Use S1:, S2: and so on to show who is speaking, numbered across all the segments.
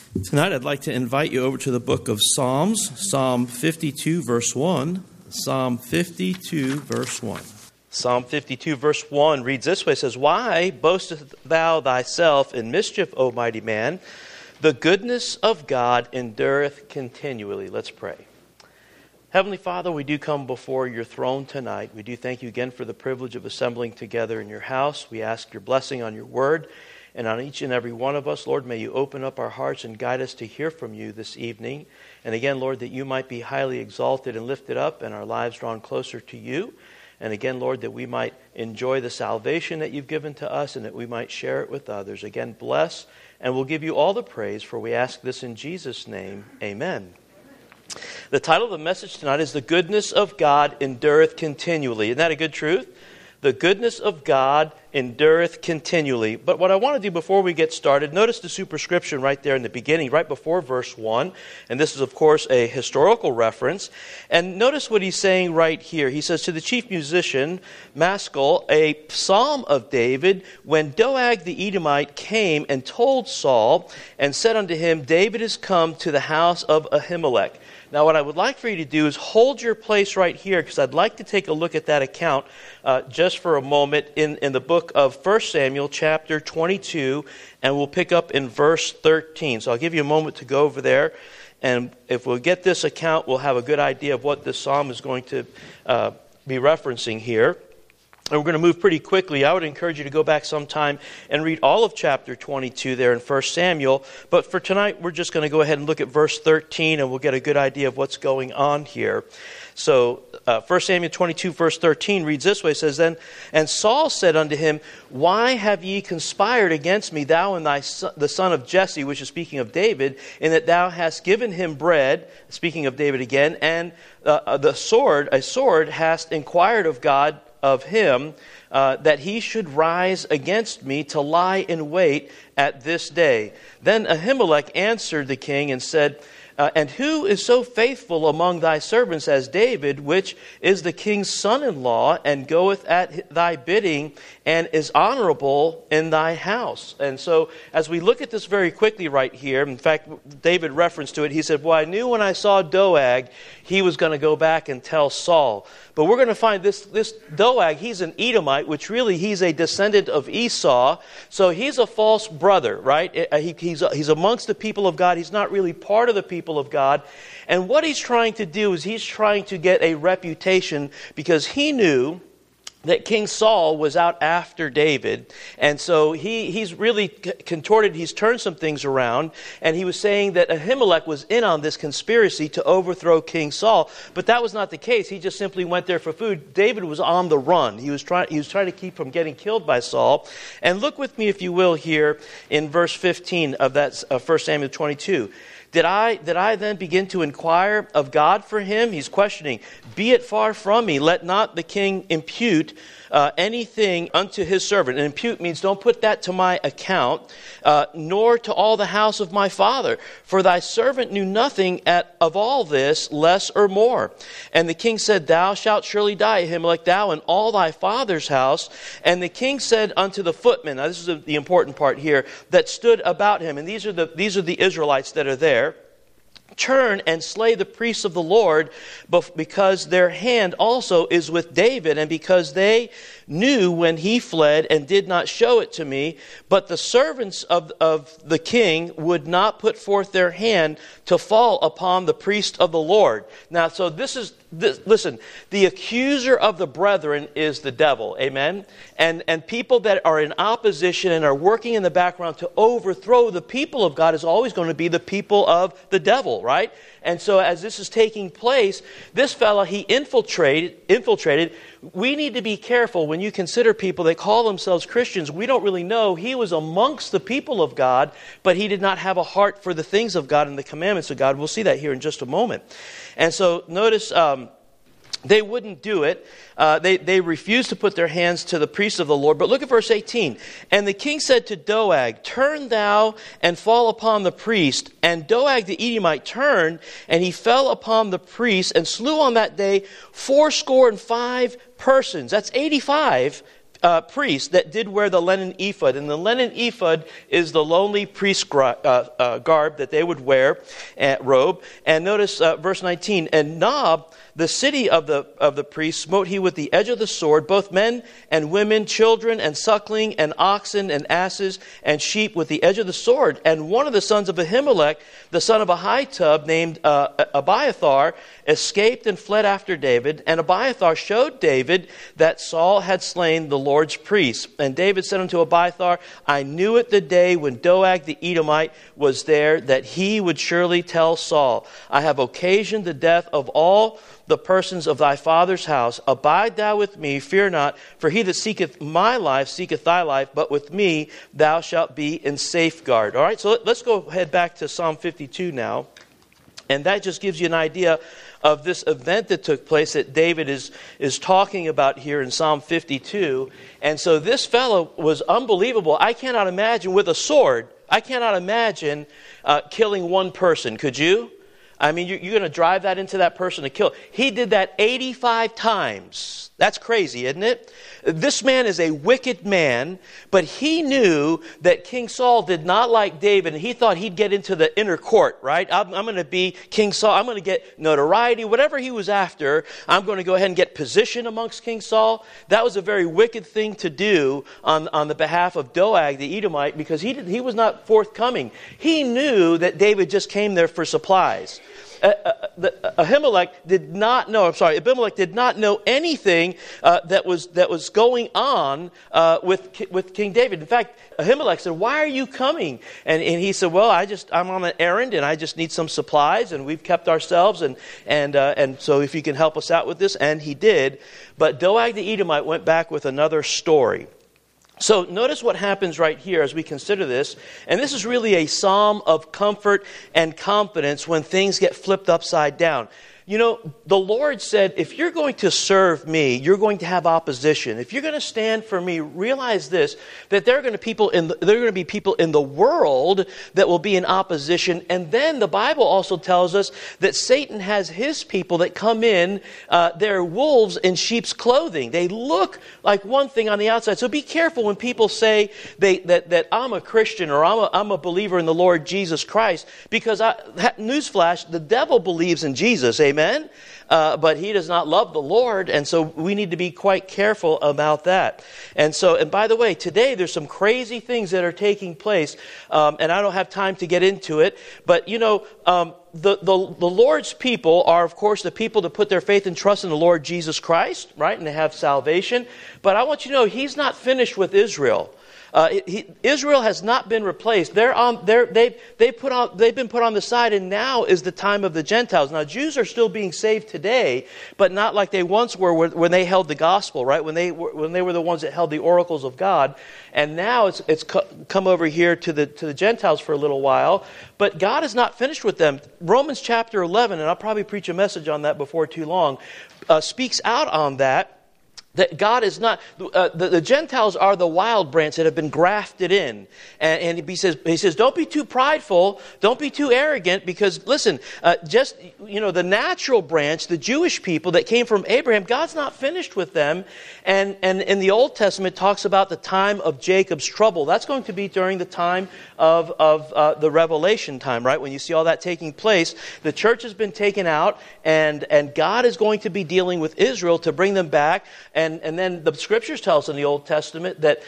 S1: Tonight I'd like to invite you over to the book of Psalms, Psalm 52, verse 1. Psalm 52, verse 1.
S2: Psalm 52, verse 1 reads this way. It says, "Why boastest thou thyself in mischief, O mighty man? The goodness of God endureth continually." Let's pray. Heavenly Father, we do come before your throne tonight. We do thank you again for the privilege of assembling together in your house. We ask your blessing on your word and on each and every one of us. Lord, may you open up our hearts and guide us to hear from you this evening. And again, Lord, that you might be highly exalted and lifted up and our lives drawn closer to you. And again, Lord, that we might enjoy the salvation that you've given to us and that we might share it with others. Again, bless, and we'll give you all the praise, for we ask this in Jesus' name. Amen. The title of the message tonight is "The Goodness of God Endureth Continually." Isn't that a good truth? The goodness of God endureth continually. But what I want to do before we get started, notice the superscription right there in the beginning, right before verse 1. And this is, of course, a historical reference. And notice what he's saying right here. He says, "To the chief musician, Maskil, a psalm of David, when Doeg the Edomite came and told Saul and said unto him, David is come to the house of Ahimelech." Now, what I would like for you to do is hold your place right here, because I'd like to take a look at that account just for a moment in the book of 1 Samuel chapter 22, and we'll pick up in verse 13. So I'll give you a moment to go over there, and if we'll get this account, we'll have a good idea of what this psalm is going to be referencing here. And we're going to move pretty quickly. I would encourage you to go back sometime and read all of chapter 22 there in 1 Samuel. But for tonight, we're just going to go ahead and look at verse 13, and we'll get a good idea of what's going on here. So 1 Samuel 22, verse 13 reads this way. It says, "Then, and Saul said unto him, Why have ye conspired against me, thou and the son of Jesse," which is speaking of David, "in that thou hast given him bread," speaking of David again, "and a sword hast inquired of God of him, that he should rise against me to lie in wait at this day. Then Ahimelech answered the king and said, And who is so faithful among thy servants as David, which is the king's son-in-law, and goeth at thy bidding, and is honorable in thy house?" And so, as we look at this very quickly right here, in fact, David referenced to it, he said, "Well, I knew when I saw Doeg, he was going to go back and tell Saul." But we're going to find this Doeg, he's an Edomite, which really he's a descendant of Esau. So he's a false brother, right? He's amongst the people of God. He's not really part of the people of God. And what he's trying to do is he's trying to get a reputation, because he knew that King Saul was out after David. And so he's really contorted, he's turned some things around, and he was saying that Ahimelech was in on this conspiracy to overthrow King Saul. But that was not the case. He just simply went there for food. David was on the run. He was trying to keep from getting killed by Saul. And look with me, if you will, here in verse 15 of that 1 Samuel 22. Did I then begin to inquire of God for him? He's questioning. "Be it far from me, let not the king impute anything unto his servant." And impute means don't put that to my account, nor to all the house of my father. "For thy servant knew nothing of all this, less or more." And the king said, "Thou shalt surely die, Ahimelech, thou and all thy father's house." And the king said unto the footmen, now this is the important part here, that stood about him, and these are the Israelites that are there, "Turn and slay the priests of the Lord, because their hand also is with David, and because they knew when he fled and did not show it to me. But the servants of the king would not put forth their hand to fall upon the priest of the Lord." Now, so listen, the accuser of the brethren is the devil, amen? And people that are in opposition and are working in the background to overthrow the people of God is always going to be the people of the devil, right? And so as this is taking place, this fellow, he infiltrated. We need to be careful when you consider people that call themselves Christians. We don't really know. He was amongst the people of God, but he did not have a heart for the things of God and the commandments of God. We'll see that here in just a moment. And so notice they wouldn't do it. They refused to put their hands to the priests of the Lord. But look at verse 18. "And the king said to Doeg, Turn thou and fall upon the priest. And Doeg the Edomite turned, and he fell upon the priest, and slew on that day 85 persons." That's 85 priests that did wear the linen ephod. And the linen ephod is the lonely priest garb that they would wear, robe. And notice verse 19, and Nob, the city of the priests, smote he with the edge of the sword, both men and women, children and suckling, and oxen and asses and sheep with the edge of the sword. And one of the sons of Ahimelech, the son of Ahitub, named Abiathar, escaped and fled after David. And Abiathar showed David that Saul had slain the Lord's priests. And David said unto Abiathar, I knew it the day when Doeg the Edomite was there, that he would surely tell Saul, I have occasioned the death of all the persons of thy father's house. Abide thou with me, fear not, for he that seeketh my life seeketh thy life, but with me thou shalt be in safeguard. All right, so let's go head back to Psalm 52 now. And that just gives you an idea of this event that took place that David is talking about here in Psalm 52. And so this fellow was unbelievable. I cannot imagine with a sword, I cannot imagine killing one person. Could you? I mean, you're going to drive that into that person to kill. He did that 85 times. That's crazy, isn't it? This man is a wicked man, but he knew that King Saul did not like David, and he thought he'd get into the inner court, right? I'm going to be King Saul. I'm going to get notoriety. Whatever he was after, I'm going to go ahead and get position amongst King Saul. That was a very wicked thing to do on the behalf of Doeg the Edomite, because he was not forthcoming. He knew that David just came there for supplies. Abimelech did not know anything that was going on with King David. In fact, Ahimelech said, "Why are you coming?" And he said, "Well, I'm on an errand, and I just need some supplies, and we've kept ourselves, and so if you can help us out with this," and he did. But Doeg the Edomite went back with another story. So notice what happens right here as we consider this. And this is really a psalm of comfort and confidence when things get flipped upside down. You know, the Lord said, if you're going to serve me, you're going to have opposition. If you're going to stand for me, realize this, that there are going to be people in the world that will be in opposition. And then the Bible also tells us that Satan has his people that come in, they're wolves in sheep's clothing. They look like one thing on the outside. So be careful when people say that I'm a Christian or I'm a believer in the Lord Jesus Christ. Because, newsflash, the devil believes in Jesus, amen? But he does not love the Lord, and so we need to be quite careful about that. And by the way, today there's some crazy things that are taking place, and I don't have time to get into it. But you know, the Lord's people are, of course, the people that put their faith and trust in the Lord Jesus Christ, right, and they have salvation. But I want you to know, He's not finished with Israel. Israel has not been replaced. They've been put on the side, and now is the time of the Gentiles. Now, Jews are still being saved today, but not like they once were when they held the gospel, right? When they were the ones that held the oracles of God. And now it's come over here to the Gentiles for a little while. But God is not finished with them. Romans chapter 11, and I'll probably preach a message on that before too long, speaks out on that. That God is not, the Gentiles are the wild branch that have been grafted in. And he says, don't be too prideful, don't be too arrogant, because listen, the natural branch, the Jewish people that came from Abraham, God's not finished with them. And in the Old Testament, it talks about the time of Jacob's trouble. That's going to be during the time of the Revelation time, right? When you see all that taking place, the church has been taken out, and God is going to be dealing with Israel to bring them back. And then the Scriptures tell us in the Old Testament that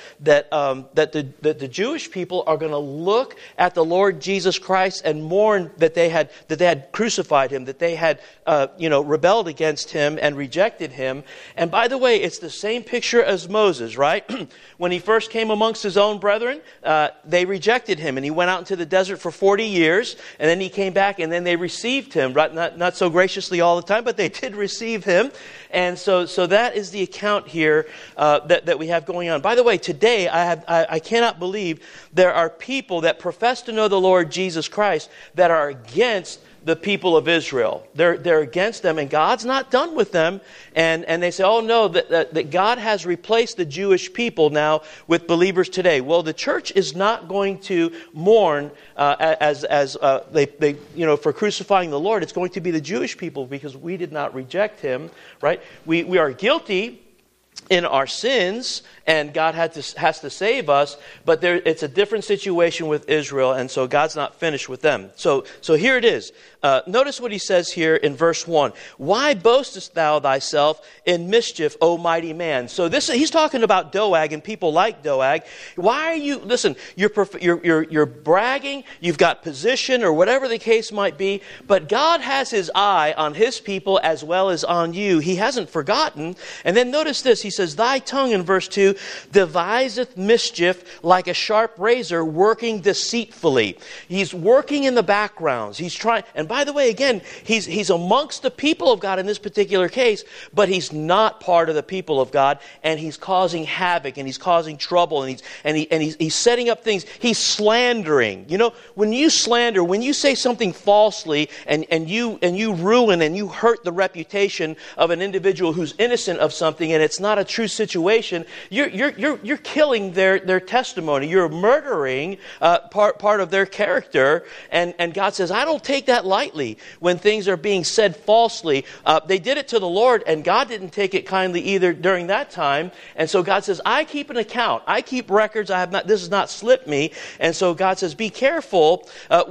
S2: the Jewish people are going to look at the Lord Jesus Christ and mourn that they had crucified Him, that they had rebelled against Him and rejected Him. And by the way, it's the same picture as Moses, right? When he first came amongst his own brethren, they rejected him, and he went out into the desert for 40 years, and then he came back, and then they received him, right? Not so graciously all the time, but they did receive him. And so that is the account here that we have going on. By the way, today I cannot believe there are people that profess to know the Lord Jesus Christ that are against the people of Israel. They're against them, and God's not done with them. And they say, oh no, that God has replaced the Jewish people now with believers today. Well, the church is not going to mourn as they for crucifying the Lord. It's going to be the Jewish people, because we did not reject Him, right? We are guilty in our sins, and God has to save us, but it's a different situation with Israel, and so God's not finished with them. So here it is. Notice what he says here in verse 1. Why boastest thou thyself in mischief, O mighty man? So he's talking about Doeg and people like Doeg. Why are you, listen, you're bragging, you've got position or whatever the case might be, but God has his eye on his people as well as on you. He hasn't forgotten. And then notice this, he says, thy tongue in verse 2 deviseth mischief like a sharp razor working deceitfully. He's working in the backgrounds. He's trying, and by the way, again, he's amongst the people of God in this particular case, but he's not part of the people of God, and he's causing havoc, and he's causing trouble, and he's setting up things. He's slandering. You know, when you slander, when you say something falsely, and you ruin and you hurt the reputation of an individual who's innocent of something, and it's not a true situation, you're killing their testimony. You're murdering part of their character, and God says, I don't take that lightly when things are being said falsely. They did it to the Lord, and God didn't take it kindly either during that time. And so God says, I keep an account. I keep records. This has not slipped me. And so God says, be careful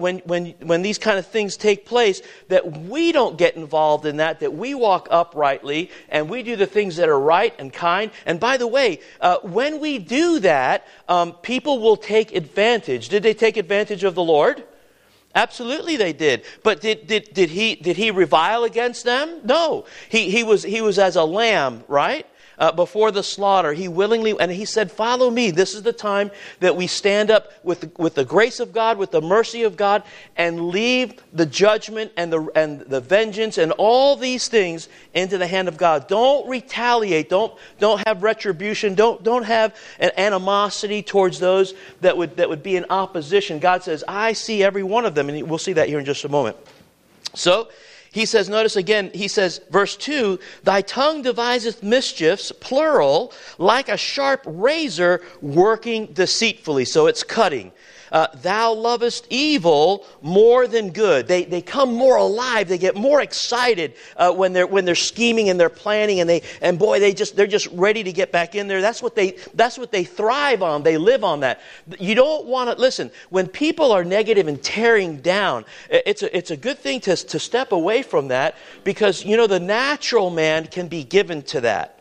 S2: when these kind of things take place, that we don't get involved in that we walk uprightly and we do the things that are right and kind. And by the way, when we do that, people will take advantage. Did they take advantage of the Lord? Absolutely they did. But did he revile against them? No. He was as a lamb, right? Before the slaughter, he willingly, and he said, follow me. This is the time that we stand up with the grace of God, with the mercy of God, and leave the judgment and the vengeance and all these things into the hand of God. Don't retaliate. Don't have retribution. Don't have an animosity towards those that would be in opposition. God says, I see every one of them, and we'll see that here in just a moment. So he says, notice again, he says, verse 2, thy tongue deviseth mischiefs, plural, like a sharp razor working deceitfully. So it's cutting. Thou lovest evil more than good. They come more alive. They get more excited when they're scheming and they're planning, and boy, they're just ready to get back in there. That's what they thrive on. They live on that. You don't want to listen when people are negative and tearing down. It's a good thing to step away from that, because you know the natural man can be given to that.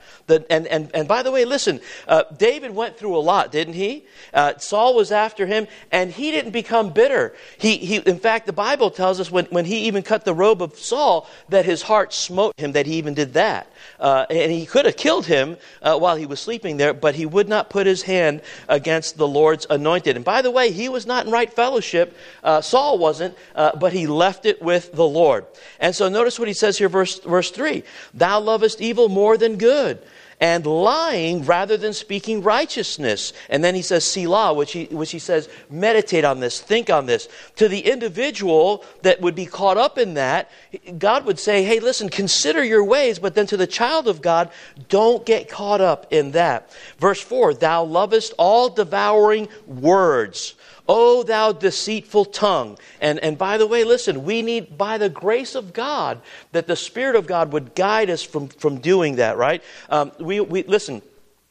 S2: And by the way, listen, David went through a lot, didn't he? Saul was after him, and he didn't become bitter. He in fact, the Bible tells us when he even cut the robe of Saul, that his heart smote him that he even did that. And he could have killed him while he was sleeping there, but he would not put his hand against the Lord's anointed. And by the way, he was not in right fellowship. Saul wasn't, but he left it with the Lord. And so notice what he says here, verse 3. Thou lovest evil more than good, and lying rather than speaking righteousness. And then he says Selah, which he says, meditate on this, think on this. To the individual that would be caught up in that, God would say, hey, listen, consider your ways. But then to the child of God, don't get caught up in that. Verse 4, thou lovest all devouring words. O thou deceitful tongue. And by the way, listen, we need, by the grace of God, that the Spirit of God would guide us from doing that, right? We listen,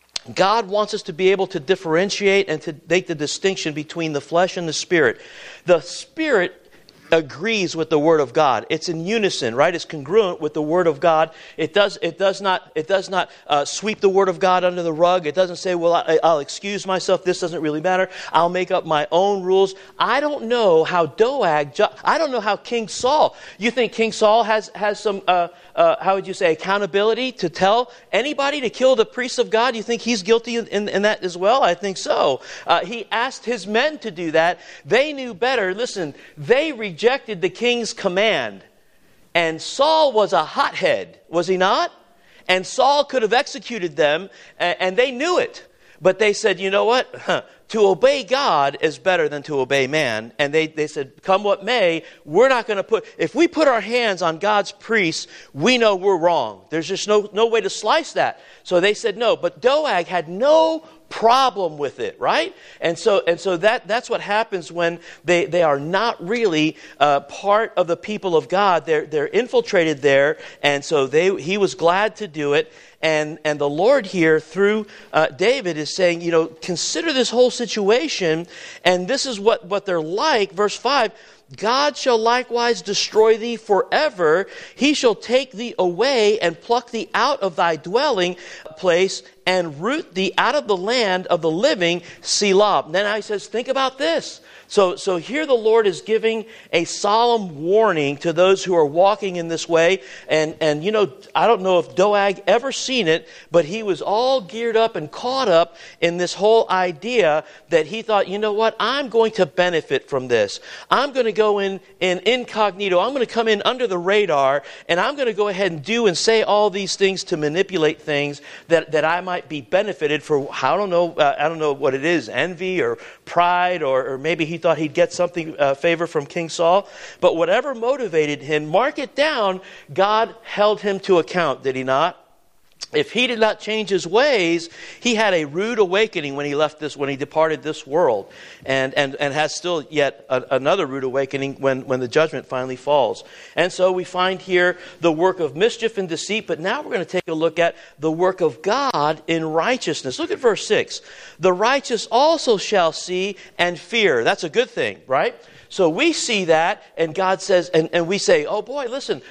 S2: God wants us to be able to differentiate and to make the distinction between the flesh and the Spirit. The Spirit agrees with the Word of God. It's in unison, right? It's congruent with the Word of God. It does not sweep the Word of God under the rug. It doesn't say, well, I'll excuse myself. This doesn't really matter. I'll make up my own rules. I don't know how I don't know how King Saul. You think King Saul has some how would you say, accountability to tell anybody to kill the priests of God? You think he's guilty in that as well? I think so. He asked his men to do that. They knew better. Listen, they rejected the king's command. And Saul was a hothead, was he not? And Saul could have executed them, and they knew it. But they said, you know what? to obey God is better than to obey man. And they said, come what may, we're not going to if we put our hands on God's priests, we know we're wrong. There's just no way to slice that. So they said no. But Doeg had no problem with it, right? And so that's what happens when they are not really part of the people of God. They're infiltrated there, and so he was glad to do it. And the Lord here, through David, is saying, consider this whole situation, and this is what they're like. Verse 5, God shall likewise destroy thee forever. He shall take thee away and pluck thee out of thy dwelling place and root thee out of the land of the living, Selah. Then he says, think about this. So here the Lord is giving a solemn warning to those who are walking in this way. And I don't know if Doeg ever seen it, but he was all geared up and caught up in this whole idea that he thought, you know what, I'm going to benefit from this. I'm going to go in incognito. I'm going to come in under the radar, and I'm going to go ahead and do and say all these things to manipulate things that I might be benefited for. I don't know what it is, envy or pride, or maybe he thought he'd get something favor from King Saul. But whatever motivated him, mark it down, God held him to account, did he not? If he did not change his ways, he had a rude awakening when he departed this world, and has still yet another rude awakening when the judgment finally falls. And so we find here the work of mischief and deceit, but now we're going to take a look at the work of God in righteousness. Look at verse 6. The righteous also shall see and fear. That's a good thing, right? So we see that, and God says, and we say, oh boy, listen,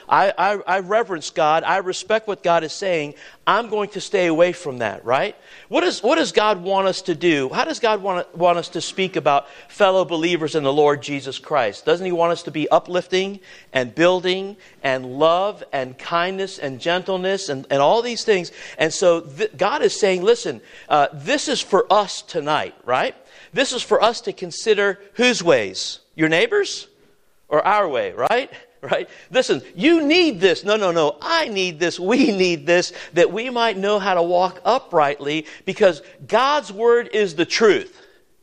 S2: I reverence God. I respect what God is saying. I'm going to stay away from that, right? What does God want us to do? How does God want us to speak about fellow believers in the Lord Jesus Christ? Doesn't He want us to be uplifting and building and love and kindness and gentleness and all these things? And so God is saying, listen, this is for us tonight, right? This is for us to consider whose ways? Your neighbors or our way, right? Right? Listen, you need this. No. I need this. We need this, that we might know how to walk uprightly, because God's word is the truth.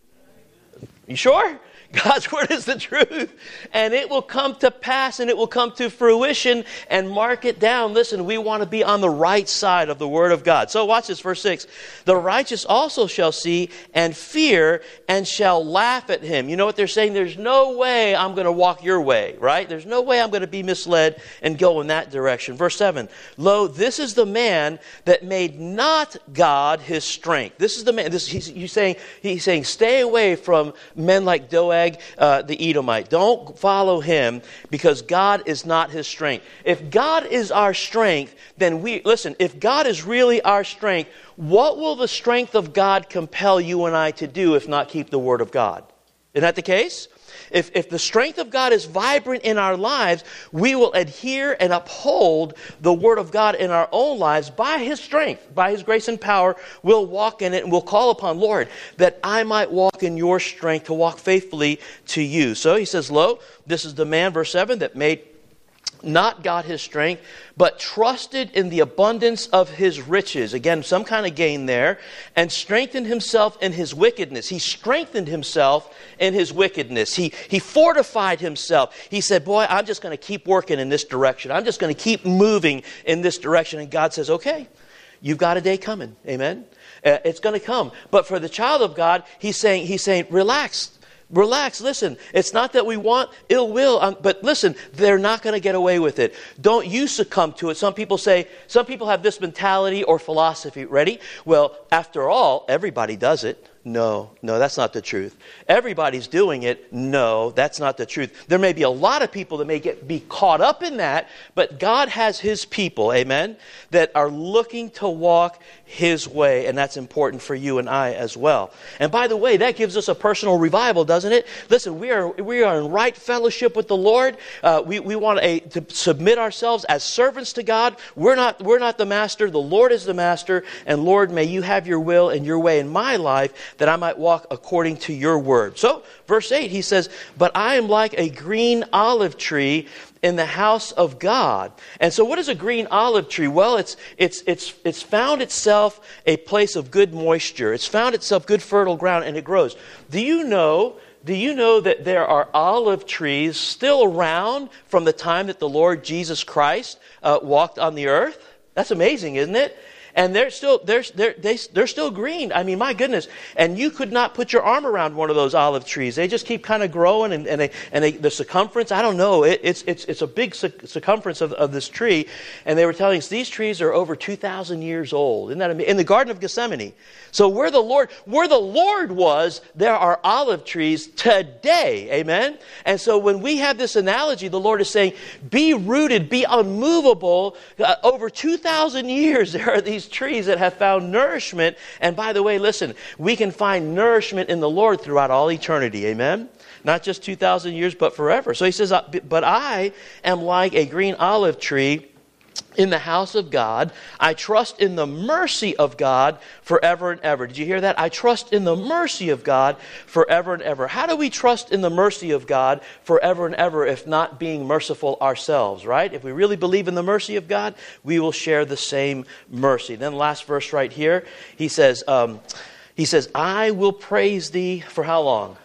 S2: You sure? God's word is the truth, and it will come to pass, and it will come to fruition. And mark it down. Listen, we want to be on the right side of the word of God. So watch this, verse 6. The righteous also shall see and fear and shall laugh at him. You know what they're saying? There's no way I'm going to walk your way, right? There's no way I'm going to be misled and go in that direction. Verse 7. Lo, this is the man that made not God his strength. This is the man. He's saying, stay away from men like Doeg, the Edomite. Don't follow him, because God is not his strength. If God is our strength, then if God is really our strength, what will the strength of God compel you and I to do if not keep the word of God? Isn't that the case? If the strength of God is vibrant in our lives, we will adhere and uphold the word of God in our own lives by His strength, by His grace and power. We'll walk in it, and we'll call upon, Lord, that I might walk in your strength to walk faithfully to you. So he says, lo, this is the man, verse 7, that made not God his strength, but trusted in the abundance of his riches. Again, some kind of gain there. And strengthened himself in his wickedness. He strengthened himself in his wickedness. He fortified himself. He said, boy, I'm just going to keep working in this direction. I'm just going to keep moving in this direction. And God says, okay, you've got a day coming. Amen? It's going to come. But for the child of God, he's saying, relax. Relax. Listen, it's not that we want ill will, but listen, they're not going to get away with it. Don't you succumb to it. Some people have this mentality or philosophy. Ready? Well, after all, everybody does it. No, that's not the truth. Everybody's doing it. No, that's not the truth. There may be a lot of people that may be caught up in that, but God has His people, amen, that are looking to walk His way, and that's important for you and I as well. And by the way, that gives us a personal revival, doesn't it? Listen, we are in right fellowship with the Lord. We want to submit ourselves as servants to God. We're not the master. The Lord is the master, and Lord, may you have your will and your way in my life, that I might walk according to your word. So, verse 8, he says, but I am like a green olive tree in the house of God. And so what is a green olive tree? Well, it's found itself a place of good moisture. It's found itself good fertile ground, and it grows. Do you know that there are olive trees still around from the time that the Lord Jesus Christ walked on the earth? That's amazing, isn't it? And they're still green. I mean, my goodness. And you could not put your arm around one of those olive trees. They just keep kind of growing, and the circumference, I don't know. It's a big circumference of this tree. And they were telling us these trees are over 2,000 years old. Isn't that amazing? In the Garden of Gethsemane. So where the Lord was, there are olive trees today. Amen? And so when we have this analogy, the Lord is saying, be rooted, be unmovable. Over 2,000 years, there are these trees that have found nourishment. And by the way, listen, we can find nourishment in the Lord throughout all eternity. Amen? Not just 2,000 years, but forever. So he says, but I am like a green olive tree in the house of God. I trust in the mercy of God forever and ever. Did you hear that? I trust in the mercy of God forever and ever. How do we trust in the mercy of God forever and ever if not being merciful ourselves, right? If we really believe in the mercy of God, we will share the same mercy. Then last verse right here, he says, I will praise thee for how long?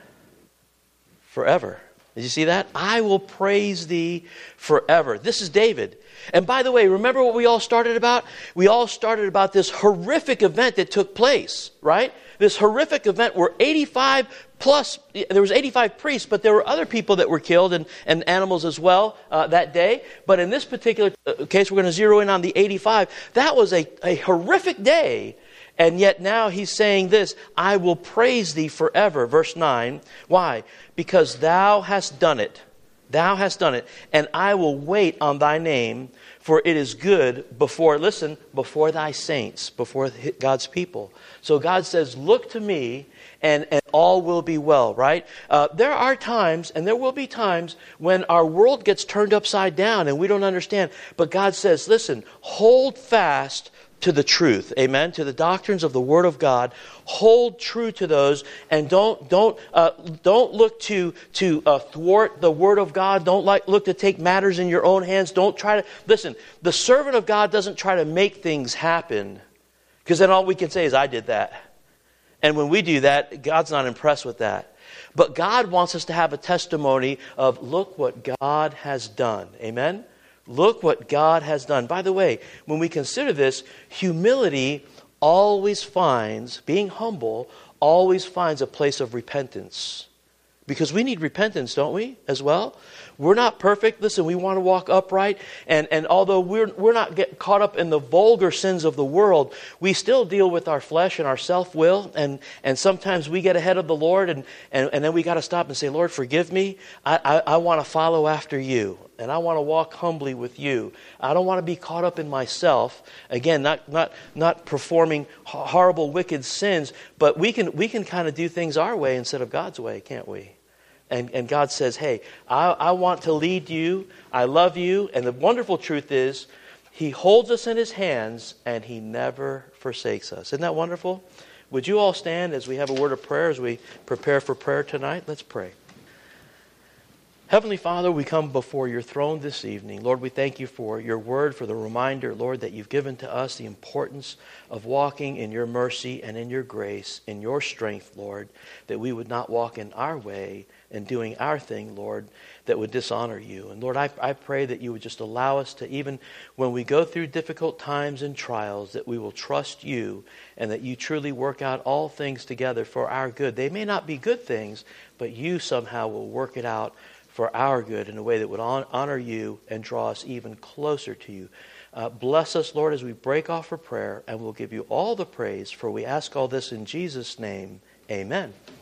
S2: Forever. Did you see that? I will praise thee forever. This is David. And by the way, remember what we all started about? We all started about this horrific event that took place, right? This horrific event where 85 plus, there was 85 priests, but there were other people that were killed and animals as well that day. But in this particular case, we're going to zero in on the 85. That was a horrific day. And yet now he's saying this, I will praise thee forever. Verse 9. Why? Because thou hast done it. Thou hast done it. And I will wait on thy name, for it is good before thy saints, before God's people. So God says, look to me and all will be well, right? There are times, and there will be times, when our world gets turned upside down and we don't understand. But God says, listen, hold fast to the truth, amen, to the doctrines of the Word of God. Hold true to those, and don't look to thwart the Word of God. Don't look to take matters in your own hands. Don't try to listen. The servant of God doesn't try to make things happen, because then all we can say is, "I did that." And when we do that, God's not impressed with that. But God wants us to have a testimony of, look what God has done, amen. Look what God has done. By the way, when we consider this, humility always finds, being humble, always finds a place of repentance. Because we need repentance, don't we, as well? We're not perfect. Listen, we want to walk upright. And although we're not getting caught up in the vulgar sins of the world, we still deal with our flesh and our self-will. And sometimes we get ahead of the Lord, and then we got to stop and say, Lord, forgive me. I want to follow after you. And I want to walk humbly with you. I don't want to be caught up in myself. Again, not performing horrible, wicked sins. But we can kind of do things our way instead of God's way, can't we? And God says, hey, I want to lead you. I love you. And the wonderful truth is, He holds us in His hands and He never forsakes us. Isn't that wonderful? Would you all stand as we have a word of prayer, as we prepare for prayer tonight? Let's pray. Heavenly Father, we come before your throne this evening. Lord, we thank you for your word, for the reminder, Lord, that you've given to us the importance of walking in your mercy and in your grace, in your strength, Lord, that we would not walk in our way and doing our thing, Lord, that would dishonor you. And Lord, I pray that you would just allow us to, even when we go through difficult times and trials, that we will trust you and that you truly work out all things together for our good. They may not be good things, but you somehow will work it out for our good in a way that would honor you and draw us even closer to you. Bless us, Lord, as we break off for prayer, and we'll give you all the praise, for we ask all this in Jesus' name. Amen.